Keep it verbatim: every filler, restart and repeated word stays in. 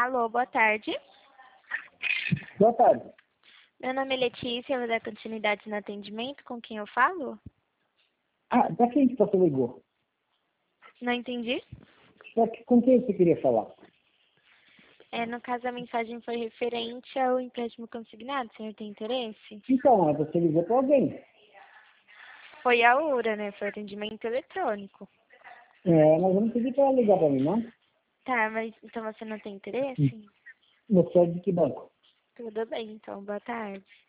Alô, boa tarde. Boa tarde. Meu nome é Letícia, eu vou dar continuidade no atendimento. Com quem eu falo? Ah, pra quem que você ligou? Não entendi. Pra que- Com quem você queria falar? É, no caso, a mensagem foi referente ao empréstimo consignado. O senhor tem interesse? Então, você ligou para alguém. Foi a URA, né? Foi atendimento eletrônico. É, mas eu não pedi para ela ligar para mim, não. Tá, mas então você não tem Hum. interesse? Você é de que banco? Tudo bem, então. Boa tarde.